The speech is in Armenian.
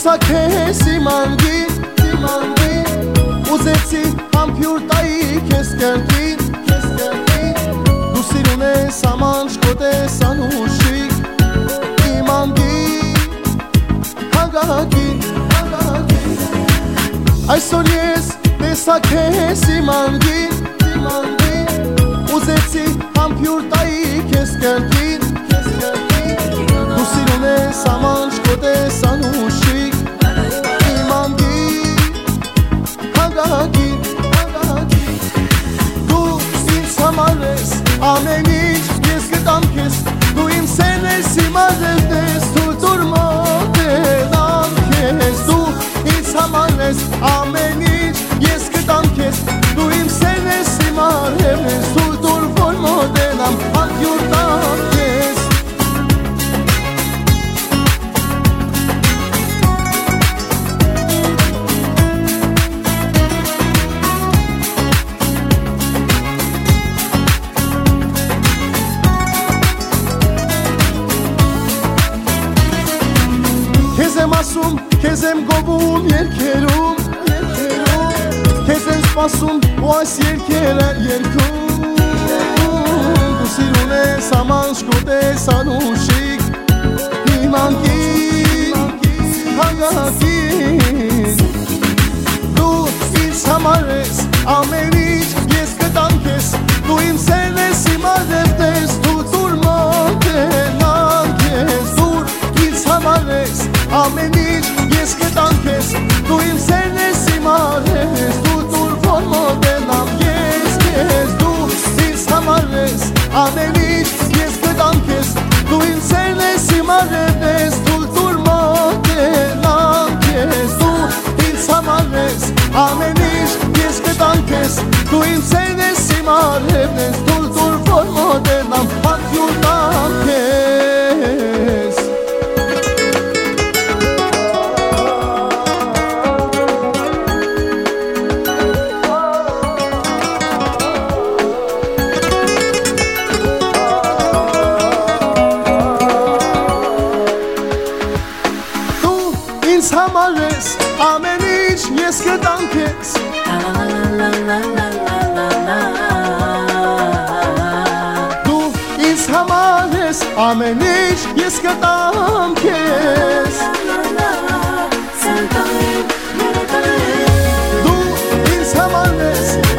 տեսա քեզ իմանգին, ուզեցի համբյուր տայի քեզ կերտին, դու սիրուն ես ամանջ քո տեսանուշիկ, իմանգին, հանգագին, այսօր ես տեսա քեզ իմանգին, ուզեցի համբյուր տայի քեզ կերտին, դու սիրուն ես ամանջ քո տեսանուշիկ, իմանգին, հանգագին, դու ինձ համար ես ամեն ինչ, ես գտամ քեզ, դու իմ սերն ես, իմ արևն ես, դու դուր մոտենամ քեզ, դու ինձ համար ես ամեն ինչ, ես գտամ քեզ, դու իմ սերն ես, իմ արևն ես, դու դուր որ մոտենամ, համբյուր տամ քեզ. Քեզ եմ ասում, քեզ եմ գովում երգերում, քեզ եմ սպասում ու այս երգերը երգում, դու սիրուն ես ամանջ քո տեսանուշիկ, իմանգին, հանգագին, դու ինձ համար ես ամեն ինչ, ես գտամ քեզ, դու իմ սերն ես, իմ արևն ես, դու դուր մոտենամ քեզ, դու ինձ համար ես ամեն ինչ, ես գտամ քեզ, դու իմ սերն ես, իմ արևն ես, դու դուր որ մոտենամ ես քեզ, դու ինձ համար ես ամեն ինչ, ես գտամ քեզ, դու իմ սերն ես, իմ արևն ես, դու դուր մոտենամ քեզ, դու ինձ համար ես ամեն ինչ, ես գտամ քեզ, դու իմ սերն ես, իմ արևն ես, դու դուր որ մոտենամ, համբյուր տամ քեզ. Ինձ համար ես ամեն ինչ, ես գտամ քեզ, դու ինձ համար ես ամեն ինչ, ես գտամ քեզ, դու ինձ համար ես